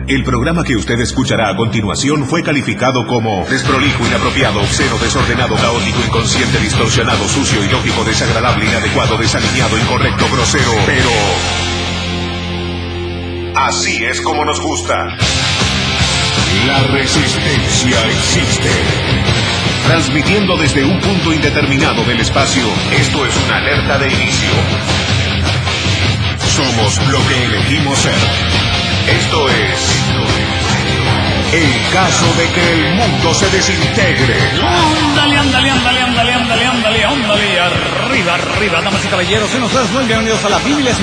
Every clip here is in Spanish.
El programa que usted escuchará a continuación fue calificado como desprolijo, inapropiado, obsceno, desordenado, caótico, inconsciente, distorsionado, sucio, ilógico, desagradable, inadecuado, desalineado, incorrecto, grosero, pero... así es como nos gusta. La resistencia existe. Transmitiendo desde un punto indeterminado del espacio, esto es una alerta de inicio. Somos lo que elegimos ser. Esto es... el caso de que el mundo se desintegre. Ándale, ándale, ándale, ándale, ándale, ándale, ándale. Arriba, arriba, damas y caballeros. Y ustedes muy bienvenidos a la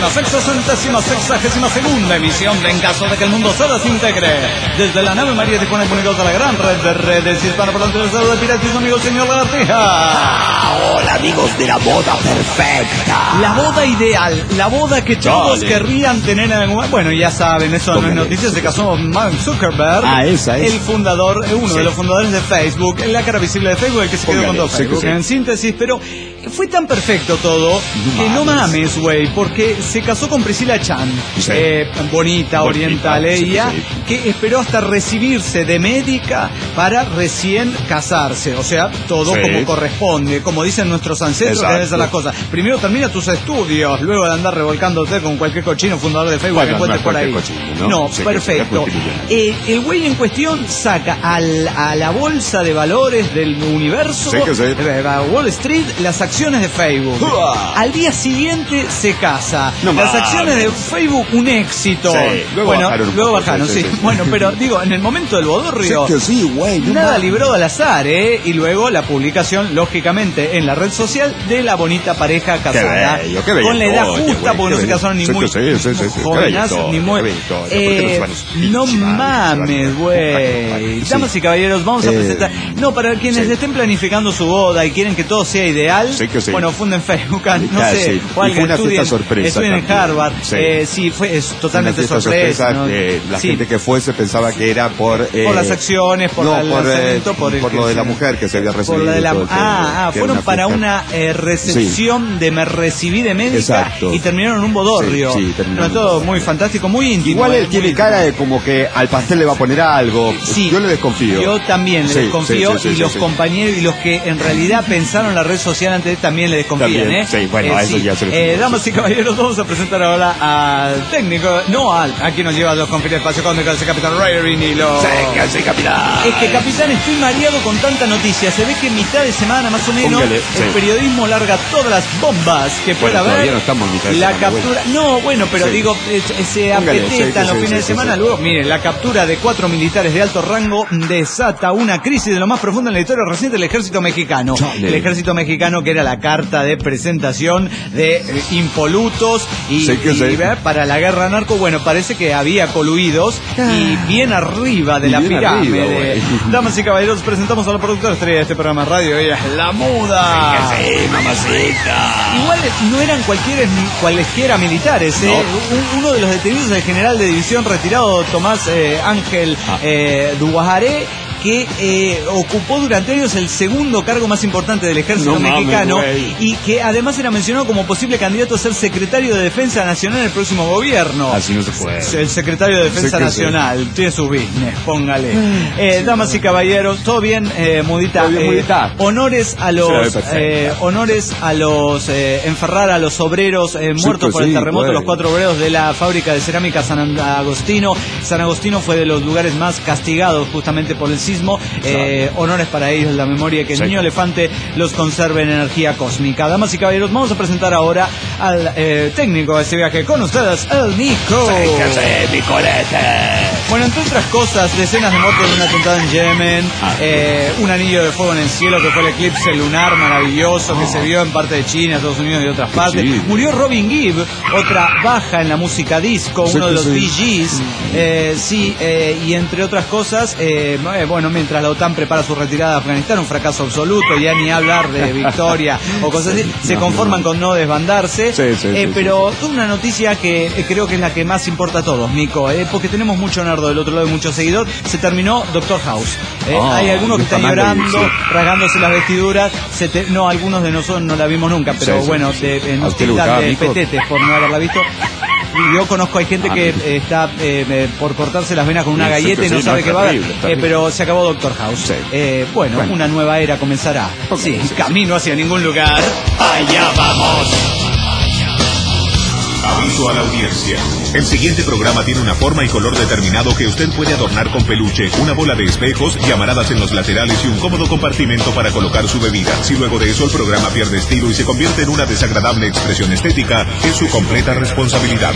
1662ª emisión de En caso de que el mundo se desintegre. Desde la nave María de Juan y Comunicados de la gran red de redes hispanoparlantes de piratismo, amigo el señor Lagartija. Hola, amigos de la boda perfecta. La boda ideal, la boda que todos querrían tener en algún momento. Bueno, ya saben, eso no es noticia, se casó Mark Zuckerberg. El fundador, uno de los fundadores de Facebook, la cara visible de Facebook, el que se quedó con todo Facebook, en síntesis, pero fue tan perfecto todo que no mames, güey, porque se casó con Priscilla Chan, bonita, oriental ella, que esperó hasta recibirse de médica para recién casarse, o sea, todo como corresponde, como dicen nuestros ancestros, que deben ser las cosas. Primero termina tus estudios, luego de andar revolcándote con cualquier cochino fundador de Facebook que encuentres por ahí. No, perfecto. El güey en cuestión saca a la bolsa de valores del universo, a Wall Street, las acciones de Facebook. Al día siguiente se casa. Las acciones de Facebook, un éxito. Luego bajaron, sí. Bueno, pero digo, en el momento del bodorrio, nada libró al azar, y luego la publicación, lógicamente, en la red social de la bonita pareja casada. Qué bello, con la edad justa, porque no se casaron ni muy jóvenes, ni muy... no mames, güey. Damas y caballeros, vamos a presentar... No, para quienes estén planificando su boda y quieren que todo sea ideal, bueno, funden Facebook, no sé, o alguien estudien en Harvard. Sí, es totalmente sorpresa. ¿No? La gente que fuese pensaba que era por las acciones, por lo de la mujer que se había recibido. Fueron para una recepción de me recibí de médica y terminaron en un bodorrio. Todo muy fantástico, muy íntimo. Igual él tiene cara de como que al pastel le va a poner algo. Yo le desconfío. Yo también le desconfío, y los compañeros y los que en realidad pensaron la red social antes también le desconfían. Eso ya se lo damas y caballeros, vamos a presentar ahora al técnico, aquí nos lleva a los confines del espacio cósmico, el capitán Ray Vinilo. Sí, capitán. Es que, capitán, estoy mareado con tanta noticia. Se ve que en mitad de semana, más o menos, el periodismo larga todas las bombas que pueda haber. Todavía no estamos en mitad de semana, captura, digo, se apetetan los fines de semana. Luego, miren, la captura de 4 militares de alto rango desata una crisis de lo más profunda en la historia reciente del ejército mexicano. El ejército mexicano, que era la carta de presentación de impolutos y para la guerra narco. Bueno, parece que había coluidos y bien arriba de la pirámide. Damas y caballeros, presentamos a la productora estrella de este programa de radio. Ella es La Muda. Mamacita. Igual no eran cualesquiera militares. Uno de los detenidos es el general de división retirado Tomás Ángel Duguajaré, que ocupó durante años el segundo cargo más importante del ejército mexicano, y que además era mencionado como posible candidato a ser secretario de Defensa Nacional en el próximo gobierno. Así no se puede. El secretario de Defensa Nacional tiene su business, póngale. Damas y caballeros, todo bien, Mudita. Honores a los enferrar a los obreros muertos por el terremoto, los 4 obreros de la fábrica de cerámica San Agostino. San Agostino fue de los lugares más castigados justamente por el sismo. Honores para ellos, la memoria, que el niño elefante los conserve en energía cósmica. Damas y caballeros, vamos a presentar ahora al técnico de este viaje con ustedes, el Nico. Bueno, entre otras cosas, decenas de muertos en un atentado en Yemen, un anillo de fuego en el cielo, que fue el eclipse lunar maravilloso que se vio en parte de China, Estados Unidos y otras partes. Murió Robin Gibb, otra baja en la música disco, uno de los Bee Gees, y entre otras cosas, mientras la OTAN prepara su retirada de Afganistán, un fracaso absoluto, ya ni hablar de victoria o cosas así, se conforman con no desbandarse. Pero una noticia que creo que es la que más importa a todos, Nico, porque tenemos mucho nerdo del otro lado y mucho seguidor. Se terminó Doctor House. Hay algunos que están llorando, rasgándose las vestiduras. Algunos de nosotros no la vimos nunca, pero en hostilidad de petetes por no haberla visto. yo conozco, hay gente que está por cortarse las venas con una galleta y no sabe qué va a haber, pero se acabó Doctor House. Sí. Bueno, una nueva era comenzará. Sí, camino hacia ningún lugar. ¡Allá vamos! Aviso a la audiencia. El siguiente programa tiene una forma y color determinado que usted puede adornar con peluche, una bola de espejos, llamaradas en los laterales y un cómodo compartimento para colocar su bebida. Si luego de eso el programa pierde estilo y se convierte en una desagradable expresión estética, es su completa responsabilidad.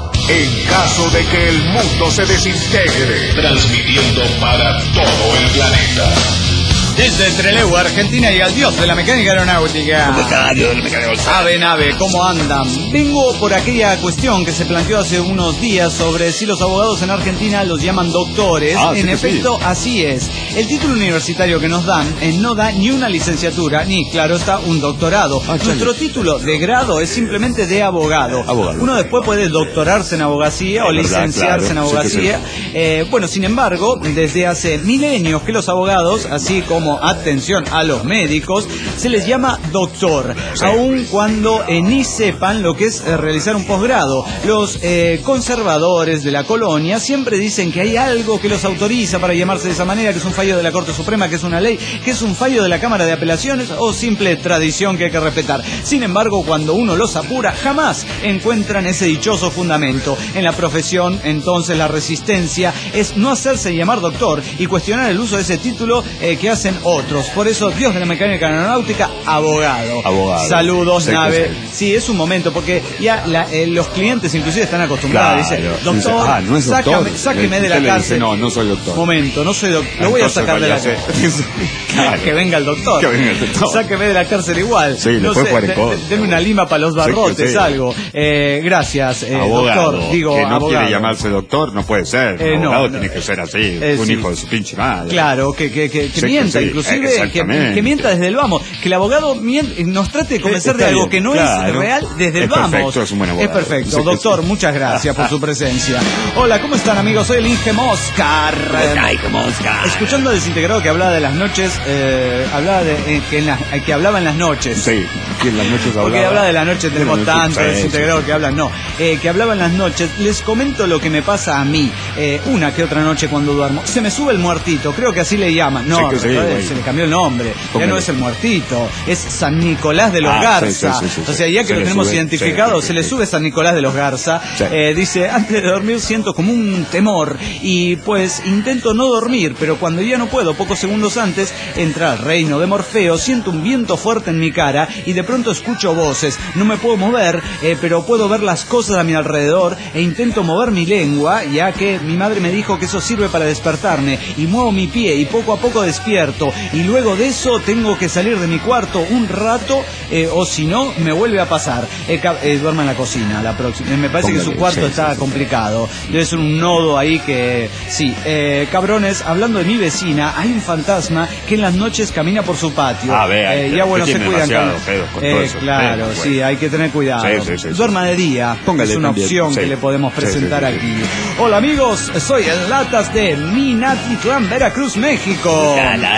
En caso de que el mundo se desintegre, transmitiendo para todo el planeta. Desde Trelew, Argentina, y al dios de la mecánica aeronáutica. ¿Cómo está, dios de la mecánica aeronáutica? Ave, nave, ¿cómo andan? Vengo por aquella cuestión que se planteó hace unos días sobre si los abogados en Argentina los llaman doctores. En efecto, así es. El título universitario que nos dan no da ni una licenciatura, ni, claro está, un doctorado. Nuestro título de grado es simplemente de abogado. Uno después puede doctorarse en abogacía o licenciarse en abogacía. Bueno, sin embargo, desde hace milenios que los abogados, así como atención a los médicos, se les llama doctor, aun cuando ni sepan lo que es realizar un posgrado. Los conservadores de la colonia siempre dicen que hay algo que los autoriza para llamarse de esa manera, que es un fallo de la Corte Suprema, que es una ley, que es un fallo de la Cámara de Apelaciones o simple tradición que hay que respetar. Sin embargo, cuando uno los apura, jamás encuentran ese dichoso fundamento. En la profesión, entonces, la resistencia es no hacerse llamar doctor y cuestionar el uso de ese título que hacen otros. Por eso, dios de la mecánica aeronáutica, abogado. Saludos, nave. Sí, es un momento, porque ya los clientes inclusive están acostumbrados. Claro. Dice, doctor, no es doctor. Sáqueme de la cárcel. Dice, no soy doctor. Momento, no soy doctor. Lo voy a sacar de la cárcel. Claro. Que venga el doctor. Sáqueme de la cárcel igual. Sí, no sé, deme una lima para los barrotes, algo. Gracias, doctor. Digo, que no abogado. Quiere llamarse doctor, no puede ser. Abogado tiene que ser así, un hijo de su pinche madre. Claro, que mienta, inclusive que mienta desde el vamos, que el abogado nos trate de convencer de algo que no es real desde el vamos. Perfecto, es un buen abogado. Es perfecto. Doctor, muchas gracias por su presencia. Hola, ¿cómo están, amigos? Soy el Inge Moscar. Escuchando a Desintegrado que hablaba de las noches, hablaba de que hablaba en las noches. Sí, que en las noches hablaba. Porque habla de la noche, tenemos tanto Desintegrado que hablan, que hablaba en las noches. Les comento lo que me pasa a mí. Una que otra noche cuando duermo, se me sube el muertito, creo que así le llaman. No, se le cambió el nombre. Ya no es el muertito, es San Nicolás de los Garza. O sea, ya que lo tenemos identificado, se le sube San Nicolás de los Garza. Dice, antes de dormir siento como un temor y pues intento no dormir, pero cuando ya no puedo, pocos segundos antes, entra al reino de Morfeo, siento un viento fuerte en mi cara y de pronto escucho voces. No me puedo mover, pero puedo ver las cosas a mi alrededor e intento mover mi lengua, ya que mi madre me dijo que eso sirve para despertarme, y muevo mi pie y poco a poco despierto, y luego de eso tengo que salir de mi cuarto un rato, o si no, me vuelve a pasar. Duerma en la cocina la próxima. Me parece que su cuarto está complicado. Debe ser un nodo ahí que... Sí, cabrones, hablando de mi vecina, hay un fantasma que en las noches camina por su patio. Ya bueno, se cuidan con eso. Claro, sí, hay que tener cuidado. Duerma de día. Póngale es una opción que le podemos presentar aquí. Hola, amigos, soy el Latas de Minatitlán, Veracruz, México.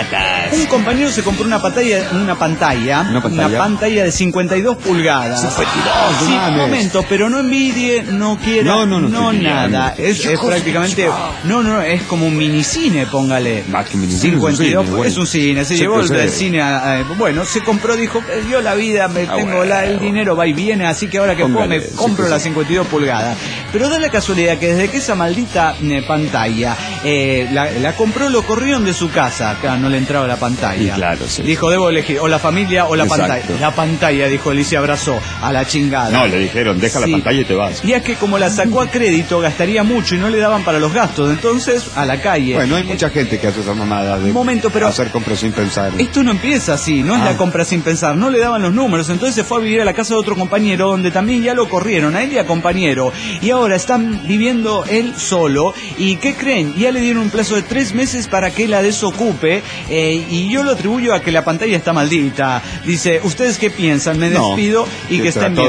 Un compañero se compró una pantalla de 52 pulgadas. Sí, un momento, pero no envidie, no quiera, no nada. Es prácticamente, es como un minicine, póngale. 52, es un cine, se llevó el cine bueno, se compró, dijo, dio la vida, tengo el dinero va y viene, así que ahora que puedo me compro las 52 pulgadas. Pero da la casualidad que desde que esa maldita pantalla la compró, lo corrieron de su casa, claro, no le entraba la pantalla. Dijo, debo elegir o la familia o la pantalla. La pantalla, dijo él, y se abrazó a la chingada. No, le dijeron, deja la pantalla y te vas. Y es que como la sacó a crédito, gastaría mucho y no le daban para los gastos, entonces a la calle. Bueno, hay mucha gente que hace esa mamada de hacer compras sin pensar. Esto no empieza así, no es la compra sin pensar, no le daban los números, entonces se fue a vivir a la casa de otro compañero donde también ya lo corrieron, a él y a compañero, y ahora están viviendo él solo. ¿Y qué creen? Ya le dieron un plazo de 3 meses para que la desocupe, y yo lo atribuyo a que la pantalla está maldita. Dice, ¿ustedes qué piensan? Me despido y que estén bien.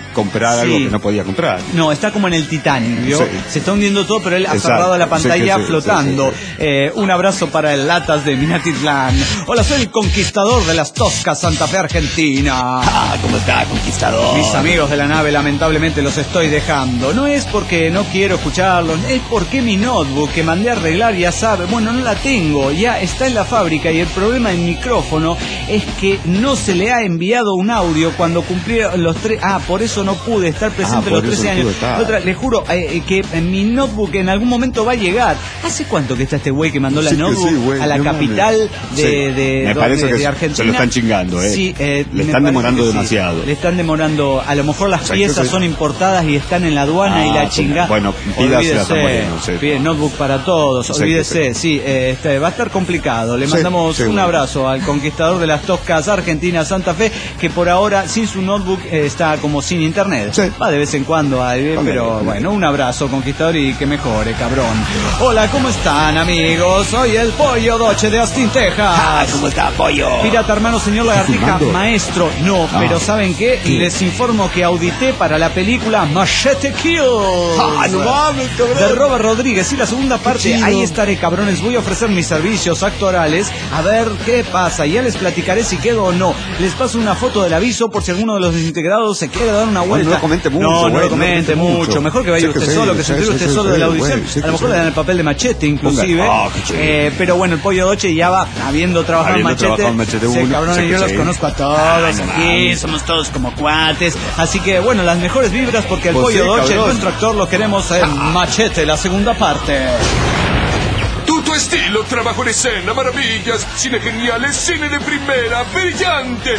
comprar algo que no podía comprar. No, está como en el Titanic, ¿vio? Sí. Se está hundiendo todo, pero él aferrado a la pantalla flotando. Un abrazo para el Latas de Minatitlán. Hola, soy el conquistador de las Toscas, Santa Fe, Argentina. ¿Cómo está, conquistador? Mis amigos de la nave, lamentablemente los estoy dejando. No es porque no quiero escucharlos, es porque mi notebook que mandé a arreglar, ya sabe, bueno, no la tengo, ya está en la fábrica, y el problema del micrófono es que no se le ha enviado un audio cuando cumplió los 3... por eso no pude estar presente los 13 años. Les juro que mi notebook en algún momento va a llegar. ¿Hace cuánto que está este güey que mandó la notebook a la capital de Argentina? Se lo están chingando, Sí, le están demorando demasiado. Le están demorando, a lo mejor las piezas son importadas y están en la aduana y la chingada. Bueno, pídase a Moreno. Pide notebook para todos, olvídese, va a estar complicado. Le mandamos un abrazo al conquistador de las Toscas, Argentina, Santa Fe, que por ahora sin su notebook está como sin internet. Va de vez en cuando, pero bueno, un abrazo, conquistador, y que mejore, cabrón. Hola, ¿cómo están, amigos? Soy el Pollo Doche de Austin, Texas. ¿Cómo está, Pollo? Pirata, hermano, señor Lagartija, maestro. Pero ¿saben qué? Les informo que audité para la película Machete Kills de Robert Rodríguez, y la segunda parte. Ahí estaré, cabrones. Voy a ofrecer mis servicios actorales, a ver qué pasa. Ya les platicaré si quedo o no. Les paso una foto del aviso por si alguno de los desintegrados se quiere dar una vuelta. No lo comente mucho. No lo comente mucho. Mejor que vaya usted solo, que se entere usted solo de la audición. A lo mejor le dan el papel de Machete, inclusive. Pero bueno, el Pollo Doche ya va habiendo trabajado en Machete. Cabrones, yo los conozco a todos aquí. Somos todos como cuates. Así que bueno, las mejores vibras, porque el Pollo Doche, nuestro actor, lo queremos en Machete, la segunda parte. Tu estilo, trabajo en escena, maravillas, cine geniales, cine de primera, brillante.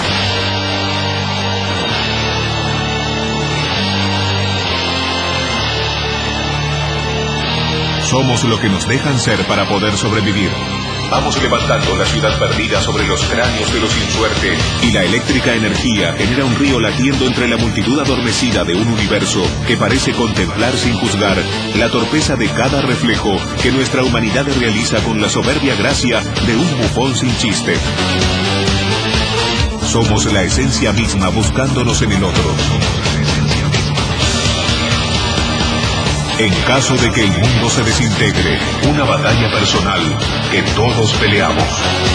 Somos lo que nos dejan ser para poder sobrevivir. Vamos levantando la ciudad perdida sobre los cráneos de los sin suerte, y la eléctrica energía genera un río latiendo entre la multitud adormecida de un universo que parece contemplar sin juzgar la torpeza de cada reflejo que nuestra humanidad realiza con la soberbia gracia de un bufón sin chiste. Somos la esencia misma buscándonos en el otro. En caso de que el mundo se desintegre, una batalla personal que todos peleamos.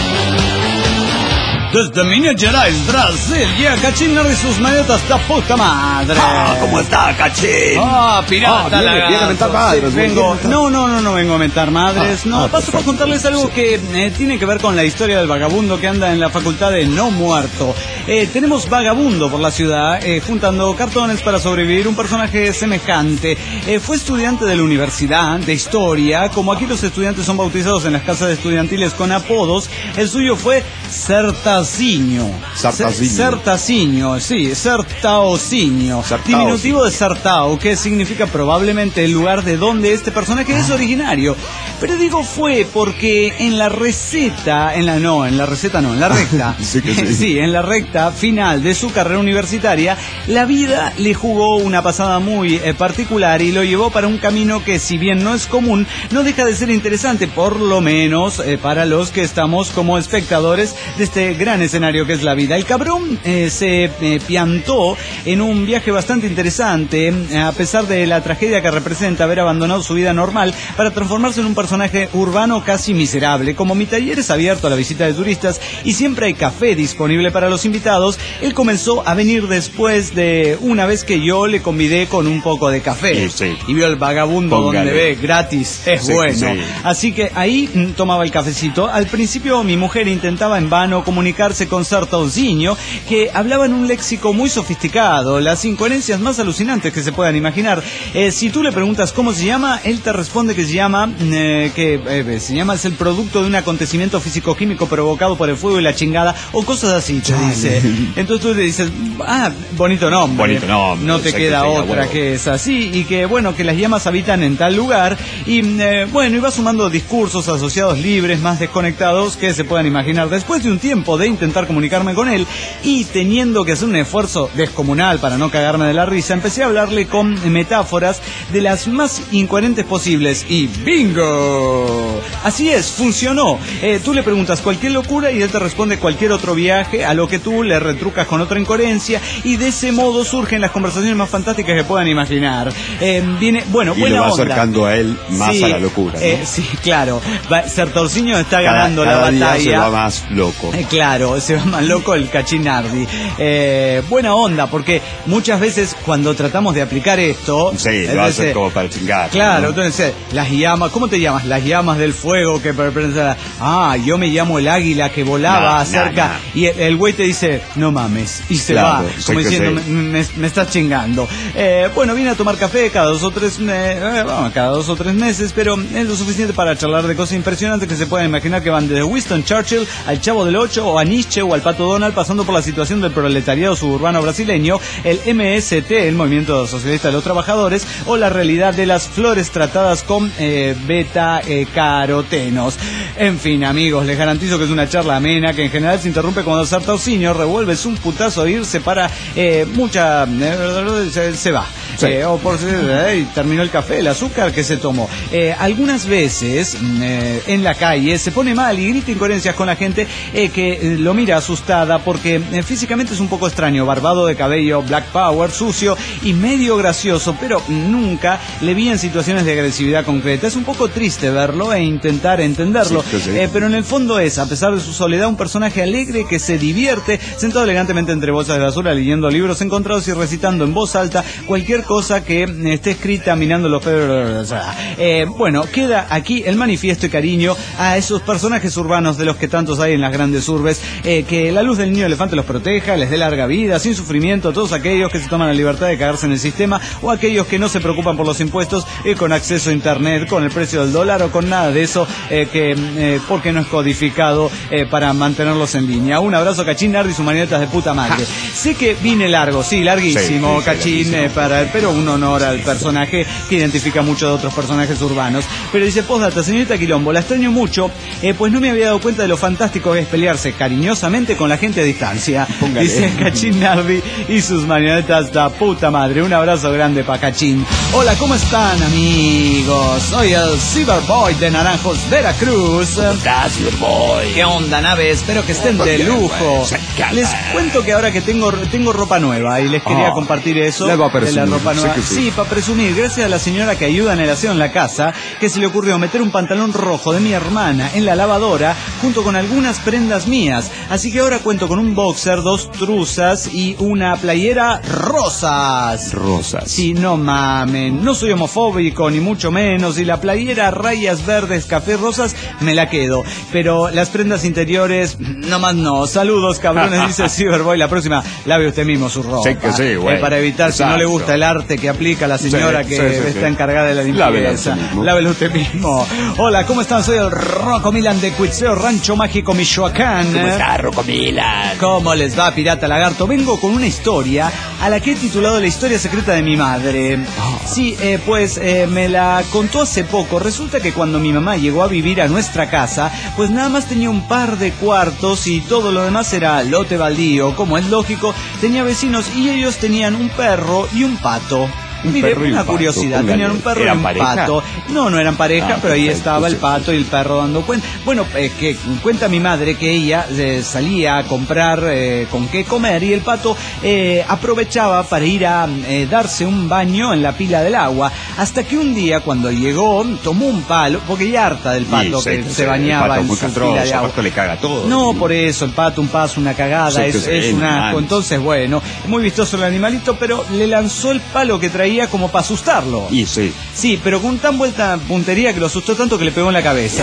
Desde Minas Gerais, Brasil, llega Cachín y sus maletas de puta madre. ¿Cómo está, Cachín? Pirata, viene a mentar madres. No vengo a mentar madres. Paso por contarles algo que tiene que ver con la historia del vagabundo que anda en la facultad de No Muerto. Tenemos vagabundo por la ciudad, juntando cartones para sobrevivir, un personaje semejante. Fue estudiante de la universidad de historia. Como aquí los estudiantes son bautizados en las casas estudiantiles con apodos, el suyo fue Sertaocinho, diminutivo de Sertao, que significa probablemente el lugar de donde este personaje es originario. Pero digo fue porque en la recta final de su carrera universitaria, la vida le jugó una pasada muy particular y lo llevó para un camino que, si bien no es común, no deja de ser interesante, por lo menos para los que estamos como espectadores de este gran escenario que es la vida. El cabrón se piantó en un viaje bastante interesante, a pesar de la tragedia que representa haber abandonado su vida normal para transformarse en un personaje urbano casi miserable. Como mi taller es abierto a la visita de turistas y siempre hay café disponible para los invitados, él comenzó a venir después de una vez que yo le convidé con un poco de café. Y vio el vagabundo donde ve gratis, es bueno. Así que ahí tomaba el cafecito. Al principio mi mujer intentaba en vano comunicarse con Sertaocinho, que hablaba en un léxico muy sofisticado, las incoherencias más alucinantes que se puedan imaginar. Si tú le preguntas cómo se llama, él te responde que se llama es el producto de un acontecimiento físico-químico provocado por el fuego y la chingada, o cosas así, te dice. Entonces tú le dices, bonito nombre, no te queda otra que es así, y que bueno, que las llamas habitan en tal lugar, y iba sumando discursos asociados libres, más desconectados que se puedan imaginar. Después de un tiempo de intentar comunicarme con él y teniendo que hacer un esfuerzo descomunal para no cagarme de la risa, empecé a hablarle con metáforas de las más incoherentes posibles, y ¡bingo! Así es, funcionó. Tú le preguntas cualquier locura y él te responde cualquier otro viaje, a lo que tú le retrucas con otra incoherencia, y de ese modo surgen las conversaciones más fantásticas que puedan imaginar. Viene, bueno, y buena lo va onda. acercando a él más sí, a la locura, ¿no? Sí, claro. Sertorciño está ganando la batalla. Día se va más loco. Claro, se va más loco el Cachín Nardi. Buena onda, porque muchas veces cuando tratamos de aplicar esto... Sí, lo hacen como para chingar. Claro, ¿no? entonces, las llamas, ¿cómo te llamas? Las llamas del fuego que yo me llamo el águila que volaba cerca. Y el güey te dice, no mames, y se va, como diciendo, me estás chingando. Bueno, vine a tomar café cada 2 o 3 meses, pero es lo suficiente para charlar de cosas impresionantes que se pueden imaginar, que van desde Winston Churchill al Chavo del Ocho, o a Nietzsche, o al Pato Donald, pasando por la situación del proletariado suburbano brasileño, el MST, el Movimiento Socialista de los Trabajadores, o la realidad de las flores tratadas con beta-carotenos. En fin, amigos, les garantizo que es una charla amena, que en general se interrumpe cuando Sartorciño revuelves un putazo a irse para mucha... se va. Sí. O por y terminó el café, el azúcar que se tomó. Algunas veces en la calle se pone mal y grita incoherencias con la gente que lo mira asustada porque físicamente es un poco extraño, barbado de cabello, black power, sucio y medio gracioso, pero nunca le vi en situaciones de agresividad concreta. Es un poco triste verlo e intentar entenderlo, pero en el fondo es, a pesar de su soledad, un personaje alegre que se divierte sentado elegantemente entre bolsas de basura, leyendo libros encontrados y recitando en voz alta cualquier cosa que esté escrita mirando los pelos. Bueno, queda aquí el manifiesto y cariño a esos personajes urbanos de los que tantos hay en las grandes urbes, que la luz del niño elefante los proteja, les dé larga vida, sin sufrimiento, a todos aquellos que se toman la libertad de cagarse en el sistema, o aquellos que no se preocupan por los impuestos, con acceso a internet, con el precio del dólar o con nada de eso, porque no es codificado para mantenerlos en línea. Un abrazo, Cachín Nardi y sus marionetas de puta madre. Sé que vine largo, sí, larguísimo, Cachín, pero un honor al personaje que identifica mucho de otros personajes urbanos. Pero dice, postdata, señorita Quilombo, la extraño mucho, pues no me había dado cuenta de lo fantástico que es pelearse cariñosamente con la gente a distancia. Póngale. Dice Cachín Nardi y sus marionetas de puta madre. Un abrazo grande para Cachín. Hola, ¿cómo están, amigos? Soy el Cyberboy de Naranjos, Veracruz. ¿Cómo estás, Cyberboy? ¿Qué onda, nave? Espero que estén de lujo. Les cuento que ahora que tengo ropa nueva y les quería compartir eso. La ropa nueva. Sí, para presumir, gracias a la señora que ayuda en el aseo en la casa, que se le ocurrió meter un pantalón rojo de mi hermana en la lavadora junto con algunas prendas mías. Así que ahora cuento con un boxer, 2 truzas y una playera rosas. Sí, no mamen, no soy homofóbico ni mucho menos, y la playera rayas verdes, café, rosas me la quedo, pero las prendas interiores nomás no. Saludos, cabrones, dice Cyberboy. La próxima lave usted mismo su ropa. Sí que sí, güey. Para evitar, si no le gusta el arte que aplica la señora está encargada de la limpieza. Lávelo usted mismo. Hola, ¿cómo están? Soy el Rocco Milan de Cuitzeo, Rancho Mágico, Michoacán. ¿Cómo está, Rocco Milan? ¿Cómo les va, Pirata Lagarto? Vengo con una historia a la que he titulado La historia secreta de mi madre. Sí, pues me la contó hace poco. Resulta que cuando mi mamá llegó a vivir a nuestra casa, pues nada más tenía un par de cuartos y todo lo demás era lote baldío. Como es lógico, tenía vecinos y ellos tenían un perro y un pato. Mire, una curiosidad, tenían un perro y un pato. No eran pareja, pero ahí estaba el pato y el perro dando cuenta. Bueno, que cuenta mi madre que ella salía a comprar con qué comer, y el pato aprovechaba para ir a darse un baño en la pila del agua, hasta que un día cuando llegó tomó un palo, porque ya harta del pato que se bañaba en su pila de agua. El pato le caga todo. No, por eso, el pato, un paso, una cagada, es un asco. Entonces, bueno, muy vistoso el animalito, pero le lanzó el palo que traía como para asustarlo. Y sí. Sí, pero con tan vuelta puntería que lo asustó tanto que le pegó en la cabeza.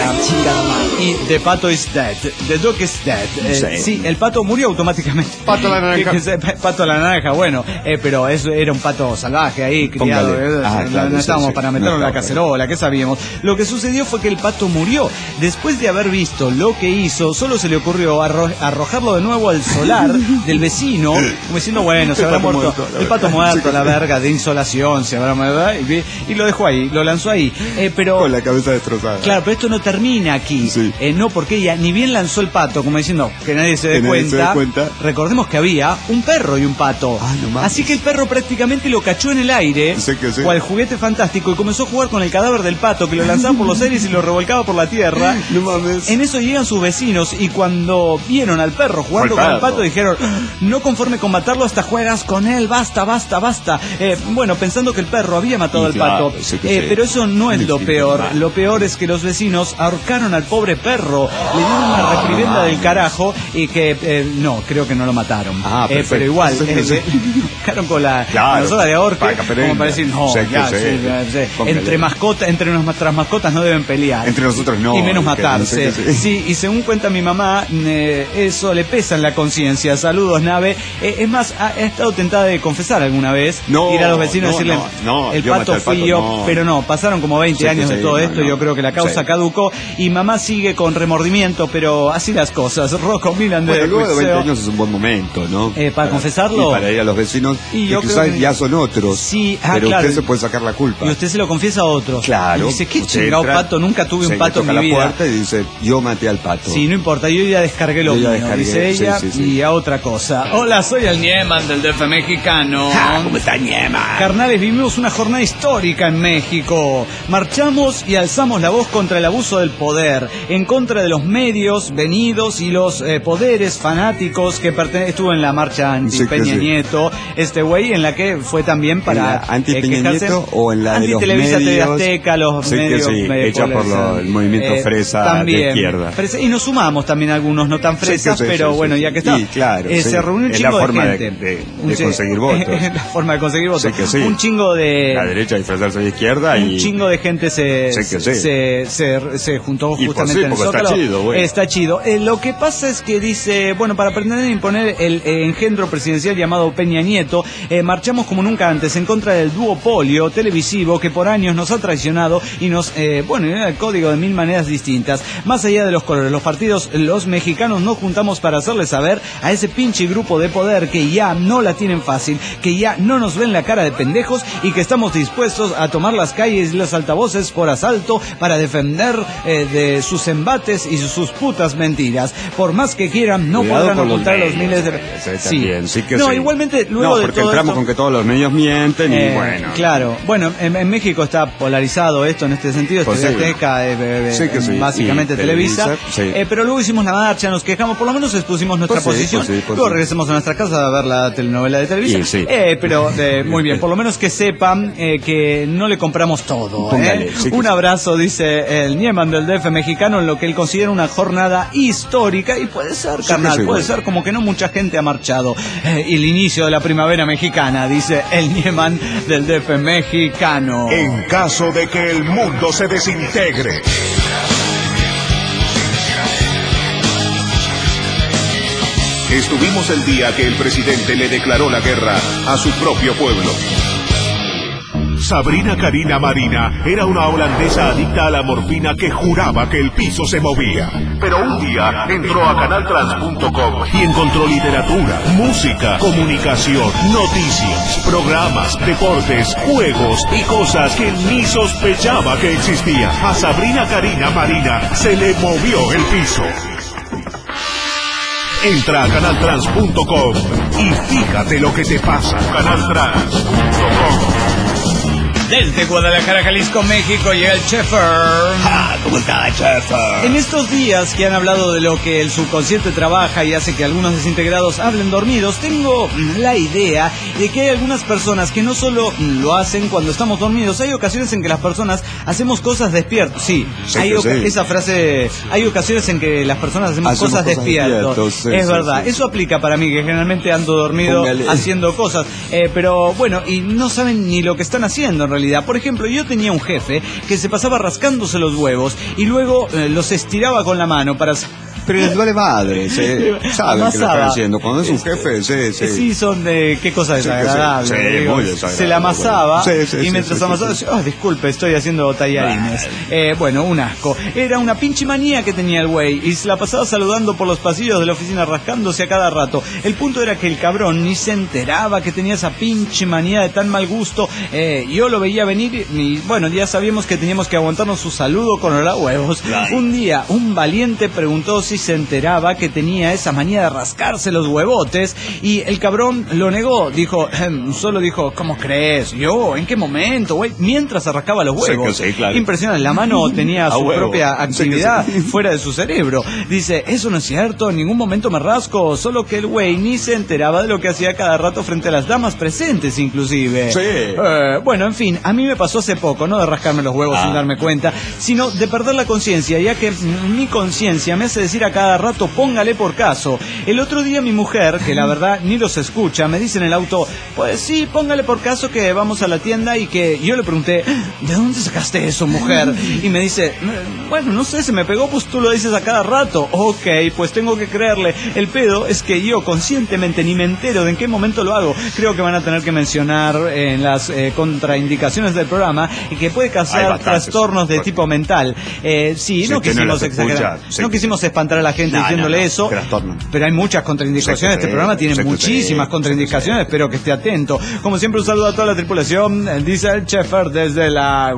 Y the pato is dead. The dog is dead. Sí, el pato murió automáticamente. Pato a la naranja. Pato a la naranja, bueno, pero eso era un pato salvaje ahí, criado. Claro, no estábamos para meterlo en la cacerola, ¿qué sabíamos? Lo que sucedió fue que el pato murió. Después de haber visto lo que hizo, solo se le ocurrió arrojarlo de nuevo al solar del vecino, como diciendo, bueno, se habrá muerto. El pato muerto, la verga, de insolación. televisión, se habrá y lo dejó ahí, lo lanzó ahí. Pero con la cabeza destrozada. Claro, pero esto no termina aquí. Sí. No, porque ella ni bien lanzó el pato, como diciendo que nadie se dé cuenta. Recordemos que había un perro y un pato. Así que el perro prácticamente lo cachó en el aire, cual juguete fantástico, y comenzó a jugar con el cadáver del pato, que lo lanzaba por los aires y lo revolcaba por la tierra. No mames. En eso llegan sus vecinos, y cuando vieron al perro jugando con el pato, dijeron: no conforme con matarlo, hasta juegas con él, basta. Bueno, pensando que el perro había matado al pato. Pero eso no es lo peor. Lo peor es que los vecinos ahorcaron al pobre perro, le dieron una reprimenda del carajo, y que no, creo que no lo mataron. Pero igual, ahorcaron con la soga de ahorque, como para decir, no, entre nuestras mascotas no deben pelear. Entre nosotros no. Y menos matarse. Sí, y según cuenta mi mamá, eso le pesa en la conciencia. Saludos, Nave. Es más, ha estado tentada de confesar alguna vez, ir a los vecinos y decirle, el pato fui yo, pero no, pasaron como 20 años de todo esto, yo creo que la causa caducó, y mamá sigue con remordimiento, pero así las cosas. Rocco Milan de luego de 20 años es un buen momento, ¿no? Para confesarlo. Y para ir a los vecinos, y yo creo que ya son otros. Sí, pero usted se puede sacar la culpa. Y usted se lo confiesa a otros. Claro. Y dice, qué chingado pato, nunca tuve un pato en mi vida. La puerta y dice, yo maté al pato. Sí, no importa, yo ya descargué lo mío, dice ella, y a otra cosa. Hola, soy el Nieman del DF mexicano. ¿Cómo está, Nieman? Carnales, vivimos una jornada histórica en México. Marchamos y alzamos la voz contra el abuso del poder, en contra de los medios venidos y los poderes fanáticos que estuvo en la marcha anti-Peña Nieto, este güey, en la que fue también para anti-Peña Nieto o en la de los medios. TV Azteca, los medios hecha por el movimiento fresa también, de izquierda. Y nos sumamos también algunos no tan fresas, pero bueno, ya que está. Se reunió un chingo de gente. De conseguir votos. La forma de conseguir votos. Un chingo de... La derecha disfrazarse de izquierda y... Un chingo de gente se juntó justamente en el Zócalo. Está chido. Lo que pasa es que dice, bueno, para pretender imponer el engendro presidencial llamado Peña Nieto, marchamos como nunca antes en contra del duopolio televisivo que por años nos ha traicionado y nos, el código de mil maneras distintas. Más allá de los colores, los partidos, los mexicanos nos juntamos para hacerle saber a ese pinche grupo de poder que ya no la tienen fácil, que ya no nos ven la cara de pendejos y que estamos dispuestos a tomar las calles y los altavoces por asalto para defender de sus embates y sus putas mentiras. Por más que quieran, no podrán ocultar los miles de... Igualmente, luego porque entramos con que todos los medios mienten y bueno. Claro. Bueno, en México está polarizado esto en este sentido. Azteca, básicamente Televisa. Pero luego hicimos la marcha, nos quejamos, por lo menos expusimos nuestra posición. Luego regresamos a nuestra casa a ver la telenovela de Televisa. Pero muy bien, por lo menos que sepan que no le compramos todo. Un abrazo, dice el Nieman del DF mexicano, en lo que él considera una jornada histórica, y puede ser, carnal, puede ser, como que no mucha gente ha marchado. El inicio de la primavera mexicana, dice el Nieman del DF mexicano. En caso de que el mundo se desintegre, estuvimos el día que el presidente le declaró la guerra a su propio pueblo. Sabrina Karina Marina era una holandesa adicta a la morfina que juraba que el piso se movía. Pero un día entró a canaltrans.com y encontró literatura, música, comunicación, noticias, programas, deportes, juegos y cosas que ni sospechaba que existían. A Sabrina Karina Marina se le movió el piso. Entra a canaltrans.com y fíjate lo que te pasa. Canaltrans.com. Desde Guadalajara, Jalisco, México, llega el Chefer. ¿Cómo está, Chefer? En estos días que han hablado de lo que el subconsciente trabaja y hace que algunos desintegrados hablen dormidos, tengo la idea de que hay algunas personas que no solo lo hacen cuando estamos dormidos, hay ocasiones en que las personas hacemos cosas despiertos. Esa frase, hay ocasiones en que las personas hacemos cosas despiertos. Es verdad, eso aplica para mí, que generalmente ando dormido haciendo cosas, pero bueno, y no saben ni lo que están haciendo en realidad. Por ejemplo, yo tenía un jefe que se pasaba rascándose los huevos y luego los estiraba con la mano para Pero les vale madre, saben que lo están haciendo. Cuando es un jefe, sí, son de qué cosa desagradable. Sí, muy desagradable. Se la amasaba y mientras amasaba decía, disculpe, estoy haciendo tallarines. Bueno, un asco. Era una pinche manía que tenía el güey y se la pasaba saludando por los pasillos de la oficina, rascándose a cada rato. El punto era que el cabrón ni se enteraba que tenía esa pinche manía de tan mal gusto. Yo lo veía venir y bueno, ya sabíamos que teníamos que aguantarnos su saludo con olor a huevos. Un día, un valiente preguntó si se enteraba que tenía esa manía de rascarse los huevotes y el cabrón lo negó. Solo dijo, ¿cómo crees? ¿Yo? ¿En qué momento, güey? Mientras se rascaba los huevos. Sí, claro. Impresionante, la mano tenía su propia actividad fuera de su cerebro. Dice, eso no es cierto, en ningún momento me rasco, solo que el güey ni se enteraba de lo que hacía cada rato frente a las damas presentes, inclusive. Sí. Bueno, en fin, a mí me pasó hace poco, no de rascarme los huevos sin darme cuenta, sino de perder la conciencia, ya que mi conciencia me hace decir a cada rato, póngale por caso. El otro día mi mujer, que la verdad ni los escucha, me dice en el auto, pues sí, póngale por caso que vamos a la tienda, y que yo le pregunté, ¿de dónde sacaste eso, mujer? Y me dice, bueno, no sé, se me pegó, pues tú lo dices a cada rato. Ok, pues tengo que creerle. El pedo es que yo conscientemente ni me entero de en qué momento lo hago. Creo que van a tener que mencionar en las contraindicaciones del programa y que puede causar trastornos de tipo mental. Sí, no quisimos exagerar. No quisimos espantar a la gente diciéndole eso. Pero hay muchas contraindicaciones. Este programa tiene muchísimas contraindicaciones. Espero que esté atento. Como siempre, un saludo a toda la tripulación. Dice el Sheffer desde la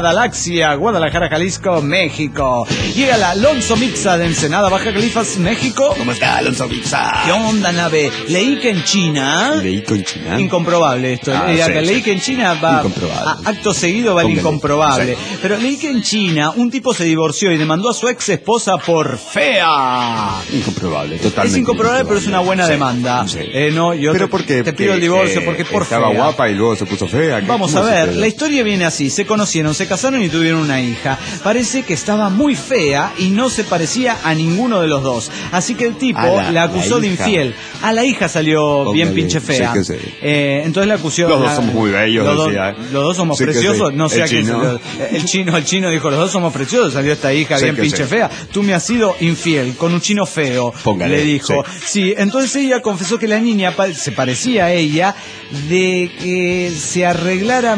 Guadalajara, Jalisco, México. Llega la Alonso Mixa de Ensenada, Baja California, México. ¿Cómo está, Alonso Mixa? ¿Qué onda, nave? Leí que en China... Incomprobable esto. Leí que en China va... acto seguido va el incomprobable. Sí. Pero leí que en China un tipo se divorció y demandó a su ex esposa por fea. Incomprobable, totalmente. Es incomprobable, pero es una buena demanda. Sí. No, yo pero porque te pido el divorcio porque por estaba fea. Guapa y luego se puso fea. Vamos a ver, la historia viene así. Se conocieron, se casaron y tuvieron una hija. Parece que estaba muy fea y no se parecía a ninguno de los dos. Así que el tipo la acusó de infiel. A la hija salió bien pinche fea. Sí, sí. Entonces la acusó. Los dos somos muy bellos, decía. Los dos somos preciosos. No sé a quién salió. El chino dijo, los dos somos preciosos. Salió esta hija bien pinche fea. Tú me has sido infiel con un chino feo. Le dijo. Sí, entonces ella confesó que la niña se parecía a ella, de que se arreglara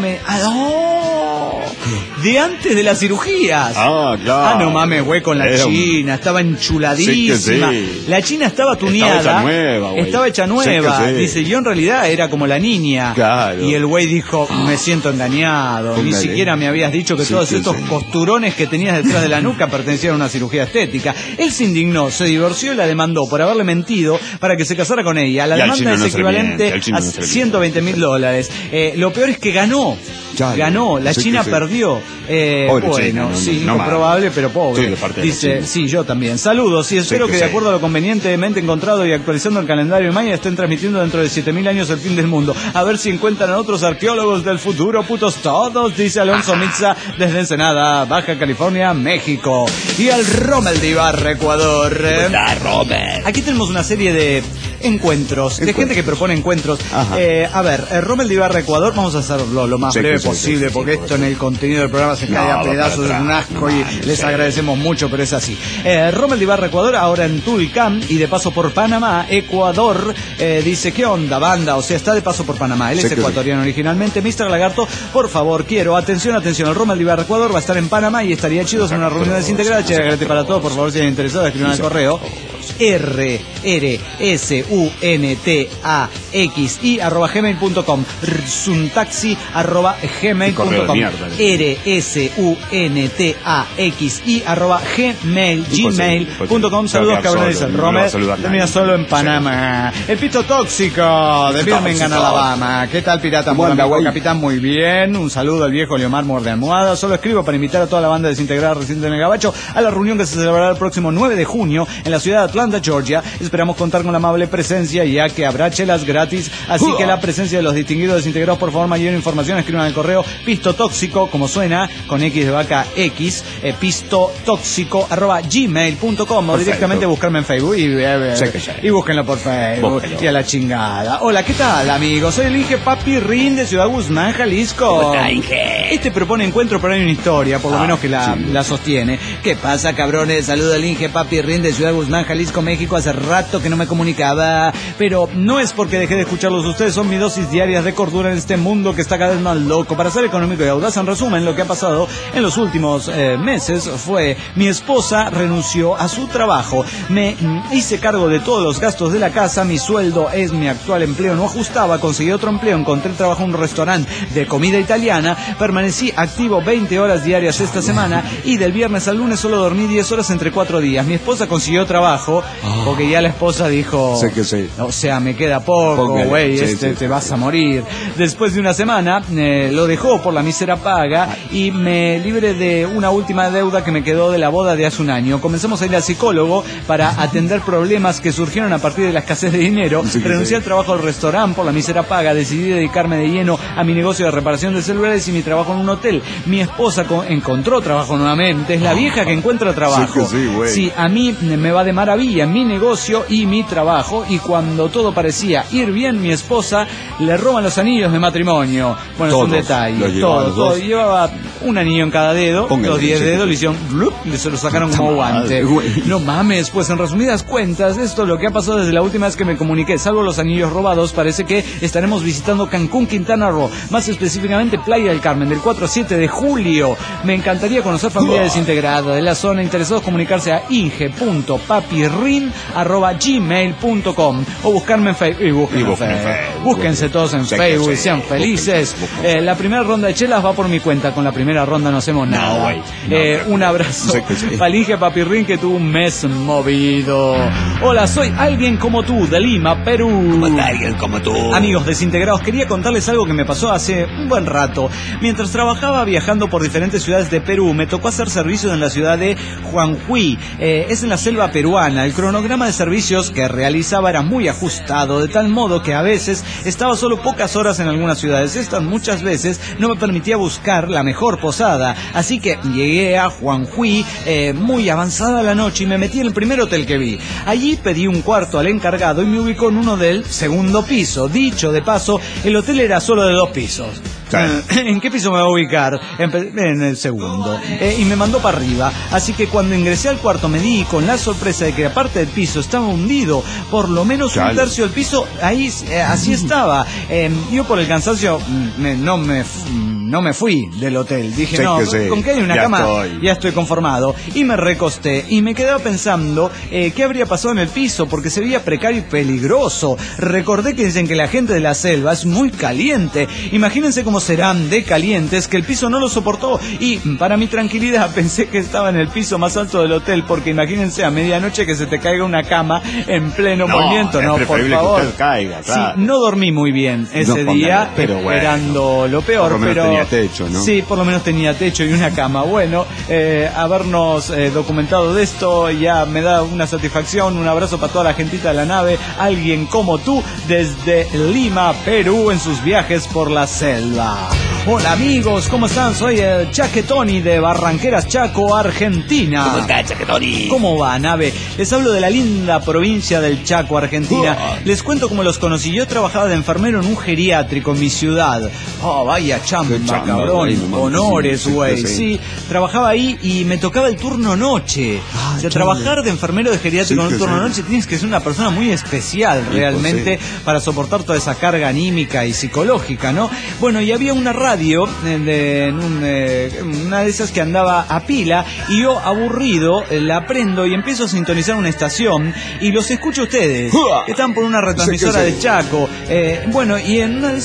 de antes de las cirugías. Claro. No mames, güey, con la china. Estaba enchuladísima. La china estaba tuneada. Estaba hecha nueva. Dice, yo en realidad era como la niña. Claro. Y el güey dijo, me siento engañado. Ni siquiera me habías dicho que todos estos costurones que tenías detrás de la nuca pertenecían a una cirugía estética. Él se indignó, se divorció y la demandó por haberle mentido para que se casara con ella. La demanda es equivalente a $120,000. Lo peor es que ganó. Ganó, la China perdió. Bueno, sí, incomprobable, pero pobre. Dice, sí, yo también. Saludos y espero que de acuerdo a lo convenientemente encontrado y actualizando el calendario de Maya estén transmitiendo dentro de 7.000 años el fin del mundo. A ver si encuentran a otros arqueólogos del futuro, putos todos, dice Alonso Mixa desde Ensenada, Baja California, México. Y el Rommel de Ibarra, Ecuador. Aquí tenemos una serie de encuentros, de gente que propone encuentros. A ver, Rommel de Ibarra, Ecuador, vamos a hacerlo lo más breve posible, porque esto en el contenido del programa se cae a pedazos, de un asco y les agradecemos mucho, pero es así. Rommel de Ibarra, Ecuador, ahora en Tulcán y de paso por Panamá, Ecuador. Dice, ¿qué onda, banda? O sea, está de paso por Panamá. Él es ecuatoriano originalmente. Mr. Lagarto, por favor, quiero, atención, el Rommel de Ibarra, Ecuador va a estar en Panamá y estaría chido en una reunión desintegrada. Gratis para todos, por favor, si están interesados, escriban al correo rsuntaxi@gmail.com rsuntaxi@gmail.com. Saludos, cabrones. El Rommel termina solo en Panamá. El pito tóxico de Birmingham, Alabama. ¿Qué tal, pirata? Capitán, muy bien. Un saludo al viejo Leomar Morde Almohada. Solo escribo para invitar a toda la banda desintegrada residente en el Gabacho a la reunión que se celebrará el próximo 9 de junio en la ciudad de Atlanta, Atlanta, Georgia. Esperamos contar con la amable presencia, ya que habrá chelas gratis, así que la presencia de los distinguidos desintegrados, por favor, mayor información, escriban al correo pistotóxico, como suena, con X de vaca X, pistotóxico@gmail.com, o directamente buscarme en Facebook y búsquenlo por Facebook. Y a la chingada. Hola, ¿qué tal, amigos? Soy el Inge Papi Rin de Ciudad Guzmán, Jalisco. Este propone encuentro, pero hay una historia, por lo menos que la sostiene. ¿Qué pasa, cabrones? Saluda al Inge Papi Rin de Ciudad Guzmán, Jalisco, México. Hace rato que no me comunicaba, pero no es porque dejé de escucharlos. Ustedes son mi dosis diarias de cordura en este mundo que está cada vez más loco. Para ser económico y audaz, en resumen, lo que ha pasado en los últimos meses fue: mi esposa renunció a su trabajo, me hice cargo de todos los gastos de la casa, mi sueldo es mi actual empleo no ajustaba, conseguí otro empleo, encontré trabajo en un restaurante de comida italiana, permanecí activo 20 horas diarias esta semana y del viernes al lunes solo dormí 10 horas entre 4 días. Mi esposa consiguió trabajo porque ya la esposa dijo, sé que sí. O sea, me queda poco, güey, te vas a morir. Después de una semana lo dejó por la mísera paga y me libré de una última deuda que me quedó de la boda de hace un año. Comenzamos a ir al psicólogo para atender problemas que surgieron a partir de la escasez de dinero. Renuncié al trabajo del restaurante por la mísera paga, decidí dedicarme de lleno a mi negocio de reparación de celulares y mi trabajo en un hotel. Mi esposa encontró trabajo nuevamente, es la vieja que encuentra trabajo. Sí, a mí me va de maravilla mi negocio y mi trabajo, y cuando todo parecía ir bien, mi esposa le roban los anillos de matrimonio. Bueno, todos, es un detalle, todo. Llevaba un anillo en cada dedo, los 10 dedos le hicieron ¡blup! Se lo sacaron como guante. No mames, pues en resumidas cuentas, esto es lo que ha pasado desde la última vez que me comuniqué. Salvo los anillos robados, parece que estaremos visitando Cancún, Quintana Roo, más específicamente Playa del Carmen, del 4 al 7 de julio. Me encantaría conocer familia desintegrada de la zona. Interesados, comunicarse a inge.papirin@gmail.com o buscarme en Facebook. Búsquense todos en Facebook y sean felices. La primera ronda de chelas va por mi cuenta. Con la primera ronda no hacemos nada. Un abrazo para Inge Papirrín, que tuvo un mes movido. Hola, soy alguien como tú, de Lima, Perú. ¿Cómo está alguien como tú? Amigos desintegrados, quería contarles algo que me pasó hace un buen rato. Mientras trabajaba viajando por diferentes ciudades de Perú, me tocó hacer servicio en la ciudad de Juanjuy. Es en la selva peruana. El cronograma de servicios que realizaba era muy ajustado, de tal modo que a veces estaba solo pocas horas en algunas ciudades. Estas muchas veces no me permitía buscar la mejor posada. Así que llegué a Juanjuy muy avanzada la noche y me metí en el primer hotel que vi. Allí pedí un cuarto al encargado y me ubicó en uno del segundo piso. Dicho de paso, el hotel era solo de 2 pisos. ¿En qué piso me va a ubicar? En el segundo. Y me mandó para arriba. Así que cuando ingresé al cuarto me di con la sorpresa de que aparte del piso estaba hundido. Por lo menos un tercio del piso, ahí así estaba. Yo por el cansancio no me fui del hotel. Dije, con que hay una cama, ya estoy conformado. Y me recosté y me quedaba pensando qué habría pasado en el piso, porque se veía precario y peligroso. Recordé que dicen que la gente de la selva es muy caliente. Imagínense cómo serán de calientes que el piso no lo soportó. Y para mi tranquilidad pensé que estaba en el piso más alto del hotel, porque imagínense a medianoche que se te caiga una cama en pleno movimiento. No, por favor. Que caiga, claro. Sí, no dormí muy bien ese día, esperando lo peor, pero tenía techo, ¿no? Sí, por lo menos tenía techo y una cama. Bueno, habernos documentado de esto ya me da una satisfacción. Un abrazo para toda la gentita de la nave, alguien como tú, desde Lima, Perú, en sus viajes por la selva. Hola amigos, ¿cómo están? Soy el Chaquetoni de Barranqueras, Chaco, Argentina. ¿Cómo está, Chaquetoni? ¿Cómo va, nave? Les hablo de la linda provincia del Chaco, Argentina. Les cuento cómo los conocí. Yo trabajaba de enfermero en un geriátrico en mi ciudad. Vaya chamba, cabrón. Honores, güey. Sí, trabajaba ahí y me tocaba el turno noche. O sea, trabajar de enfermero de geriátrico en un turno noche tienes que ser una persona muy especial realmente para soportar toda esa carga anímica y psicológica, ¿no? Bueno, y había una radio una de esas que andaba a pila, y yo aburrido la prendo y empiezo a sintonizar una estación y los escucho a ustedes que están por una retransmisora de Chaco. Bueno, y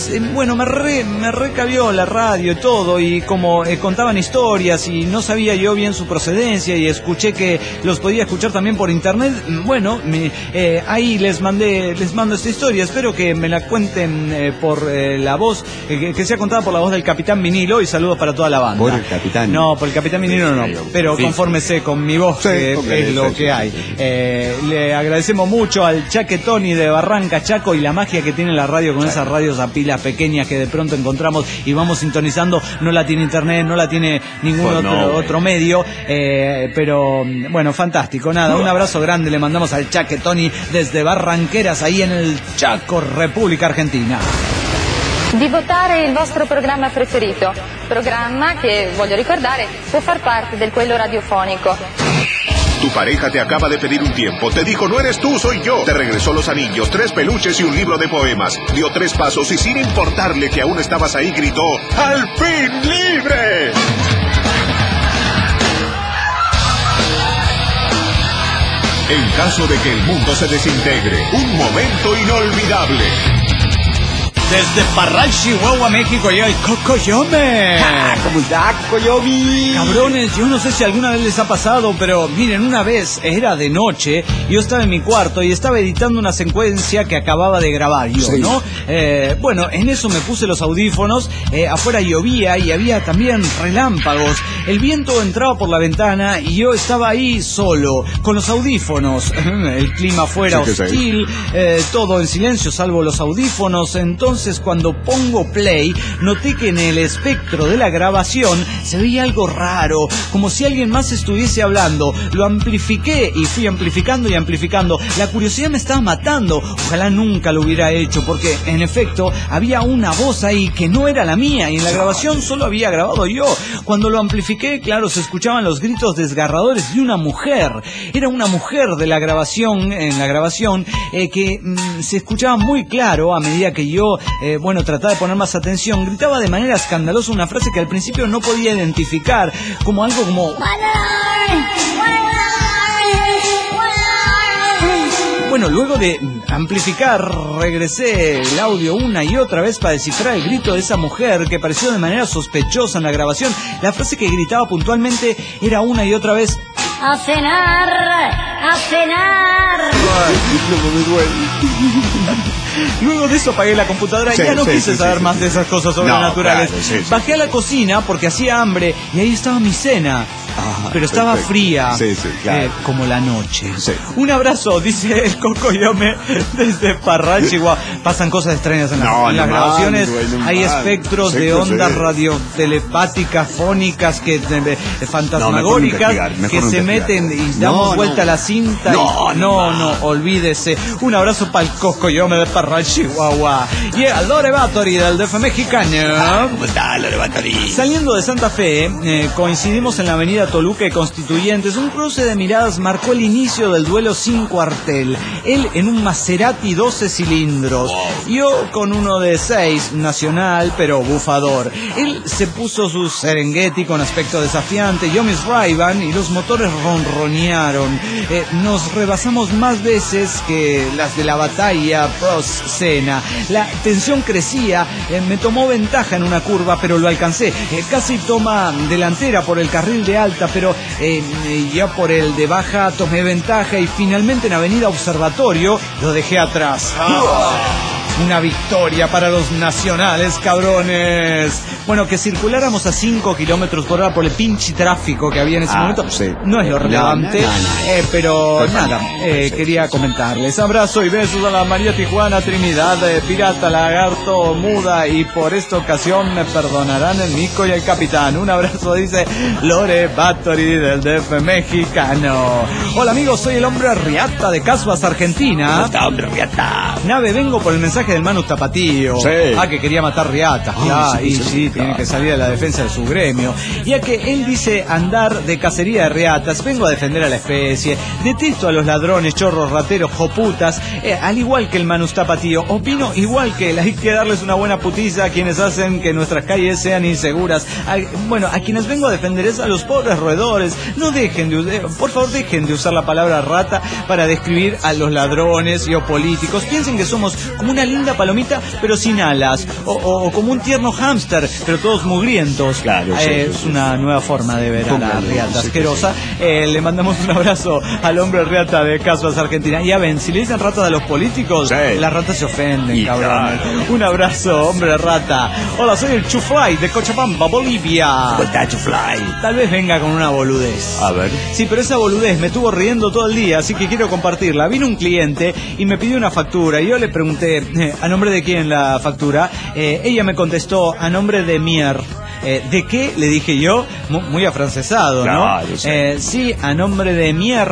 me recabió la radio y todo, y como contaban historias y no sabía yo bien su procedencia, y escuché que los podía escuchar también por internet. Bueno, ahí les mando esta historia. Espero que me la cuenten por la voz, que sea contada por la voz del Capitán Vinilo y saludos para toda la banda. Por el Capitán. No, por el Capitán Vinilo no, pero confórmese con mi voz, que es lo que hay. Le agradecemos mucho al Chaquetoni de Barranca, Chaco, y la magia que tiene la radio con esas radios a pilas pequeñas que de pronto encontramos y vamos sintonizando. No la tiene internet, no la tiene ningún otro medio, pero bueno, fantástico. Nada, un abrazo grande le mandamos al Chaquetoni desde Barranqueras, ahí en el Chaco, República Argentina. Di votare il vostro programma preferito, programma che, voglio ricordare, può far parte del quello radiofonico. Tu pareja te acaba de pedir un tiempo, te dijo no eres tú, soy yo. Te regresó los anillos, 3 peluches y un libro de poemas. Dio 3 pasos y sin importarle que aún estabas ahí gritó ¡al fin libre! En caso de que el mundo se desintegre, un momento inolvidable. Desde Parral, Chihuahua, México, llega el Cocoyome. ¿Cómo está, Cocoyomi? Cabrones, yo no sé si alguna vez les ha pasado, pero miren, una vez era de noche, yo estaba en mi cuarto y estaba editando una secuencia que acababa de grabar yo, sí, ¿no? Bueno, en eso me puse los audífonos, afuera llovía y había también relámpagos. El viento entraba por la ventana y yo estaba ahí solo, con los audífonos. El clima afuera hostil, todo en silencio, salvo los audífonos. Entonces, cuando pongo play, noté que en el espectro de la grabación se veía algo raro, como si alguien más estuviese hablando. Lo amplifiqué y fui amplificando y amplificando. La curiosidad me estaba matando. Ojalá nunca lo hubiera hecho, porque en efecto había una voz ahí que no era la mía y en la grabación solo había grabado yo. Cuando lo amplifiqué, claro, se escuchaban los gritos desgarradores de una mujer. Era una mujer de la grabación, en la grabación, que se escuchaba muy claro a medida que yo, trataba de poner más atención. Gritaba de manera escandalosa una frase que al principio no podía identificar, como algo como... Bueno, luego de amplificar, regresé el audio una y otra vez para descifrar el grito de esa mujer que pareció de manera sospechosa en la grabación. La frase que gritaba puntualmente era una y otra vez: ¡a cenar! ¡a cenar! Ay, no me duele. Luego de eso apagué la computadora y ya no quise saber más de esas cosas sobrenaturales. Claro, bajé a la cocina porque hacía hambre y ahí estaba mi cena. Pero estaba fría, claro, como la noche. Un abrazo, dice el Cocoyome desde Parral, Chihuahua. Pasan cosas extrañas en las grabaciones. Hay espectros de ondas radiotelepáticas, fónicas, fantasmagóricas, que se meten y damos vuelta a la cinta. No, olvídese. Un abrazo para el Cocoyome de Parral, Chihuahua. Y el Lore Bathory del DF mexicano. ¿Cómo está, Lore Bathory? Saliendo de Santa Fe, coincidimos en la avenida Toluca y Constituyentes. Un cruce de miradas marcó el inicio del duelo sin cuartel. Él en un Maserati 12 cilindros. Yo con uno de 6, nacional, pero bufador. Él se puso su Serengeti con aspecto desafiante, yo mis Ray-Ban, y los motores ronronearon. Nos rebasamos más veces que las de la batalla post-cena. La tensión crecía, me tomó ventaja en una curva, pero lo alcancé. Casi toma delantera por el carril de alta, pero ya por el de baja tomé ventaja y finalmente en Avenida Observatorio lo dejé atrás. Una victoria para los nacionales, cabrones. Bueno, que circuláramos a 5 kilómetros por hora por el pinche tráfico que había en ese momento no es lo relevante, pero nada, quería comentarles. Abrazo y besos a la María Tijuana, Trinidad, Pirata, Lagarto, Muda, y por esta ocasión me perdonarán el Nico y el Capitán. Un abrazo, dice Lore Bathory del DF mexicano. Hola amigos, soy el hombre Riata de Casbas, Argentina. ¿Cómo está, hombre Riata? Nave, vengo por el mensaje del Manu Tapatío. Que quería matar Riata. Tiene que salir a la defensa de su gremio. Ya que él dice andar de cacería de riatas, vengo a defender a la especie. Detesto a los ladrones, chorros, rateros, joputas, al igual que el Manu Tapatío. Opino igual que él, hay que darles una buena putiza a quienes hacen que nuestras calles sean inseguras. A quienes vengo a defender es a los pobres roedores. No dejen por favor, dejen de usar la palabra rata para describir a los ladrones y o políticos. Piensen que somos como una linda palomita, pero sin alas. O como un tierno hámster, pero todos mugrientos. Claro, es una nueva forma de ver a la riata asquerosa. Le mandamos un abrazo al hombre riata de Casuas, Argentina. Ya ven, si le dicen ratas a los políticos, las ratas se ofenden, cabrón. Un abrazo, hombre rata. Hola, soy el Chufly de Cochabamba, Bolivia. ¿Cómo está, Chufly? Tal vez venga con una boludez. A ver. Sí, pero esa boludez me estuvo riendo todo el día, así que quiero compartirla. Vino un cliente y me pidió una factura y yo le pregunté, ¿a nombre de quién la factura? Ella me contestó, a nombre de Mier. ¿De qué? Le dije yo, muy afrancesado, ¿no? Claro, sí, a nombre de Mier,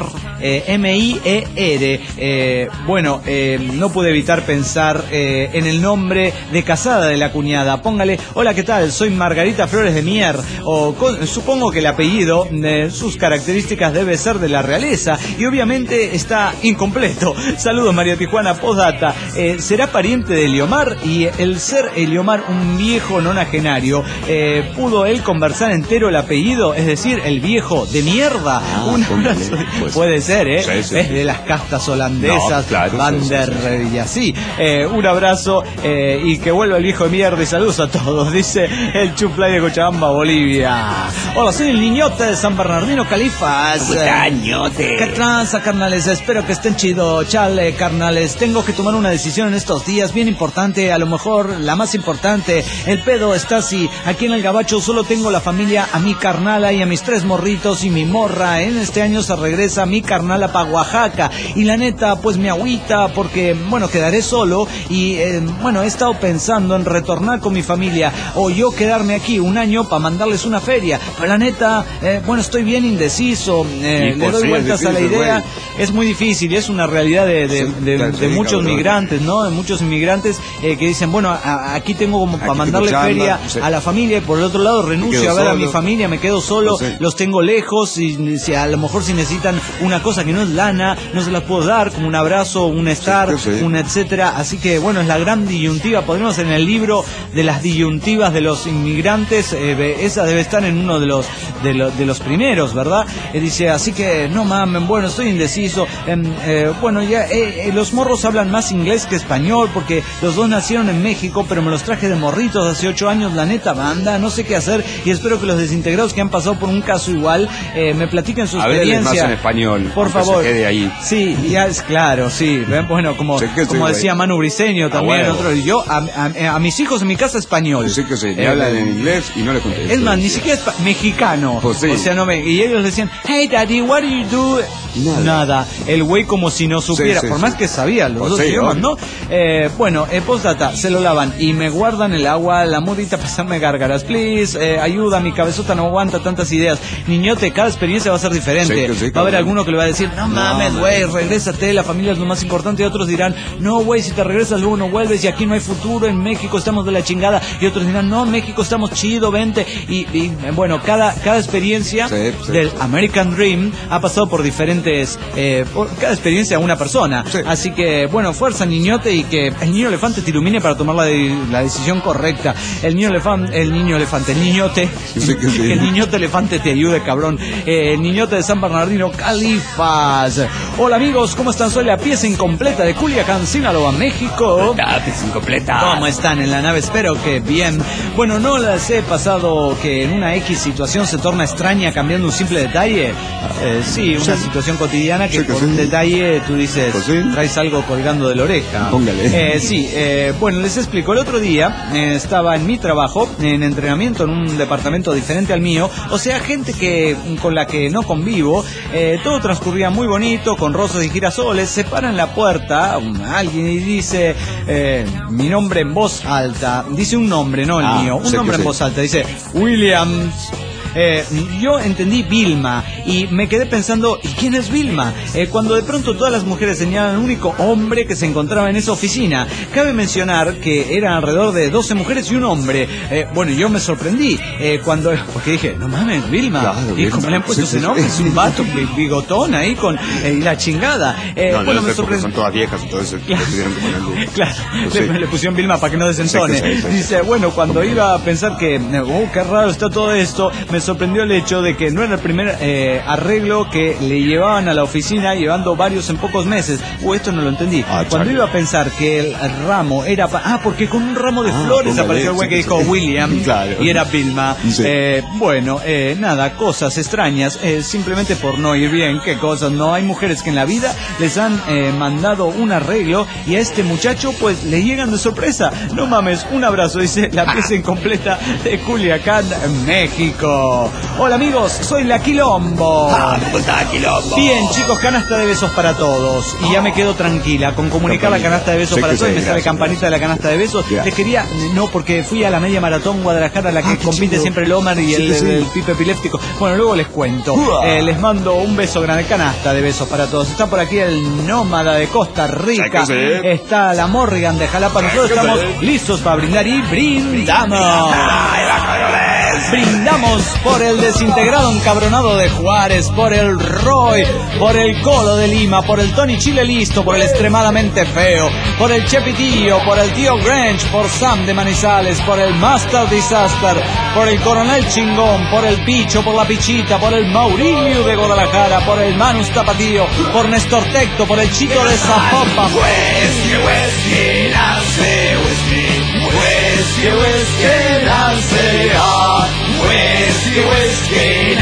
M-I-E-R. No pude evitar pensar en el nombre de casada de la cuñada. Póngale, hola, ¿qué tal? Soy Margarita Flores de Mier. Supongo que el apellido, sus características debe ser de la realeza y obviamente está incompleto. Saludos, María Tijuana, postdata. ¿Será pariente de Eliomar? Y el ser Eliomar un viejo nonagenario, ¿pudo él conversar entero el apellido? Es decir, el viejo de mierda. Puede ser, ¿eh? Sí. Es de las castas holandesas, Van der y así. Un abrazo y que vuelva el viejo de mierda y saludos a todos, dice el Chufly de Cochabamba, Bolivia. Hola, soy el niñote de San Bernardino, Califas. ¿Cómo está, niñote? ¿Qué tranza, carnales? Espero que estén chido. Chale, carnales, tengo que tomar una decisión en estos días bien importante, a lo mejor la más importante. El pedo está así, aquí en el Gabacho solo tengo la familia a mi carnala y a mis 3 morritos y mi morra. En este año se regresa mi carnala pa' Oaxaca y la neta pues me agüita porque quedaré solo y he estado pensando en retornar con mi familia o yo quedarme aquí un año para mandarles una feria, pero la neta estoy bien indeciso, le doy vueltas a la idea. Es muy difícil y es una realidad de muchos migrantes, ¿no? De muchos inmigrantes que dicen, aquí tengo como para mandarle feria a la familia y por el otro lado renuncio a ver a mi familia, me quedo solo, los tengo lejos y si a lo mejor si necesitan una cosa que no es lana, no se las puedo dar, como un abrazo, un estar, un etcétera. Así que es la gran disyuntiva. Podremos en el libro de las disyuntivas de los inmigrantes, esa debe estar en uno de los primeros, ¿verdad? Dice, así que no mamen, estoy indeciso. Los morros hablan más inglés que español porque los dos nacieron en México, pero me los traje de morritos hace 8 años, la neta banda, no sé qué hacer y espero que los desintegrados que han pasado por un caso igual me platiquen su experiencia. Más en español, por favor. Se quede ahí. Sí, ya es claro, sí. Como decía Manu Briseño también, yo a mis hijos en mi casa español. Sí, me hablan en inglés y no les contesto. Es más, ni siquiera es mexicano. Pues sí. O sea, y ellos decían, hey daddy, what do you do? Nada. El güey como si no supiera, por más que sabía los dos idiomas, ¿no? Postdata, se lo lavan y me guardan el agua, la mudita, pasarme gárgaras, please, ayuda, mi cabezota no aguanta tantas ideas. Niñote, cada experiencia va a ser diferente. Va a haber alguno que le va a decir, no mames, güey, regrésate, la familia es lo más importante, y otros dirán, no, güey, si te regresas luego no vuelves y aquí no hay futuro, en México estamos de la chingada, y otros dirán, no, México estamos chido, vente, cada experiencia del American Dream ha pasado por diferentes, por cada experiencia una persona, así que, fuerza, niñote, y que el niño elefante te ilumine para tomar la decisión correcta. El niñote, el niñote elefante te ayude, cabrón. El niñote de San Bernardino, Califas. Hola amigos, ¿cómo están? Soy la pieza incompleta de Culiacán, Sinaloa, México. La pieza incompleta. ¿Cómo están en la nave? Espero que bien. No les he pasado que en una X situación se torna extraña cambiando un simple detalle. Una situación cotidiana que por un detalle tú dices, traes algo colgando de la oreja. Póngale. Les explico. El otro día estaba en mi trabajo, en entrenamiento en un departamento diferente al mío, o sea, gente con la que no convivo. Todo transcurría muy bonito, con rosas y girasoles. Se para en la puerta alguien y dice mi nombre en voz alta. Dice un nombre, no el mío, un nombre en voz alta. Dice Williams. Yo entendí Vilma y me quedé pensando, ¿y quién es Vilma? Cuando de pronto todas las mujeres señalan al único hombre que se encontraba en esa oficina. Cabe mencionar que eran alrededor de 12 mujeres y un hombre. Yo me sorprendí porque dije, no mames, Vilma. Claro, y como le han puesto ese nombre, es un vato bigotón ahí con la chingada. Me sorprendí. Son todas viejas, entonces claro, le pusieron Vilma para que no desentone. Dice, cuando iba a pensar que, qué raro está todo esto, me sorprendió el hecho de que no era el primer arreglo que le llevaban a la oficina, llevando varios en pocos meses. Esto no lo entendí. Cuando iba a pensar que el ramo era... porque con un ramo de flores apareció el güey que dijo William, claro. Y era Vilma. Sí. Nada, cosas extrañas, simplemente por no ir bien. ¿Qué cosas? No, hay mujeres que en la vida les han mandado un arreglo y a este muchacho pues le llegan de sorpresa. No mames, un abrazo, dice la pieza incompleta de Culiacán, México. Hola amigos, soy la Quilombo. ¿Cómo está Quilombo? Bien chicos, canasta de besos para todos. Y ya me quedo tranquila con comunicar la canasta de besos para todos. Y me sale campanita de la canasta de besos. Les quería, no, porque fui a la media maratón Guadalajara, la que compite siempre el Omar y el Pipe Epiléptico. Bueno, luego les cuento. Les mando un beso grande, canasta de besos para todos. Está por aquí el Nómada de Costa Rica. Está la Morrigan de Jalapa. Nosotros estamos listos para brindar y brindamos. Brindamos por el desintegrado encabronado de Juárez, por el Roy, por el Colo de Lima, por el Tony Chile Listo, por el extremadamente feo, por el Chepitillo, por el tío Grange, por Sam de Manizales, por el Master Disaster, por el Coronel Chingón, por el Picho, por la Pichita, por el Maurilio de Guadalajara, por el Manus Tapatío, por Néstor Tecto, por el Chico de Zapopan. Whisky, lance, whisky, lance, whisky,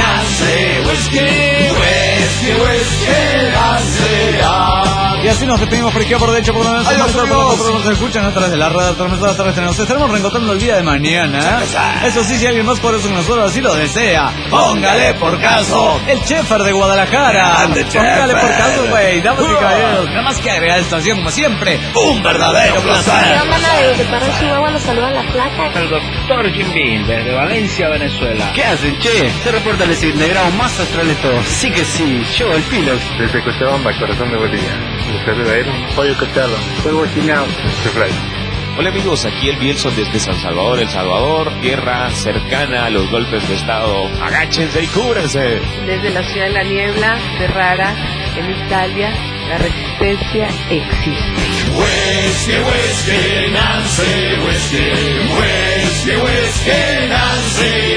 y así nos despedimos por aquí por derecho, por donde nos escuchan a través de la radio, a través de nos estaremos reencontrando el día de mañana. Eso sí, si alguien más por eso que nosotros así lo desea, póngale por caso el Chefer de Guadalajara. Póngale por caso, güey, damas y caballeros. Nada más que agregar estación como siempre, un verdadero placer. De Parral, Chihuahua, nos saluda la placa. El doctor Jim Bean, desde Valencia, Venezuela. ¿Qué hacen, che? Se reporta el desintegrado más astral de todos. Sí que sí, yo, el Pilox. Desde Cochabamba, corazón de Bolivia. Desde Rivero, Pollo Cochalo. Fuego Chinao. Hola amigos, aquí el Bielson desde San Salvador, El Salvador, tierra cercana a los golpes de estado. Agáchense y cúbrense. Desde la ciudad de la niebla, Ferrara, en Italia, la resistencia existe. Whiskey, whiskey, Nancy, whiskey, whiskey, whiskey, Nancy.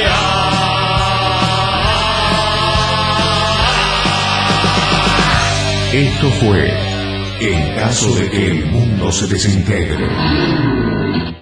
Esto fue En caso de que el mundo se desintegre.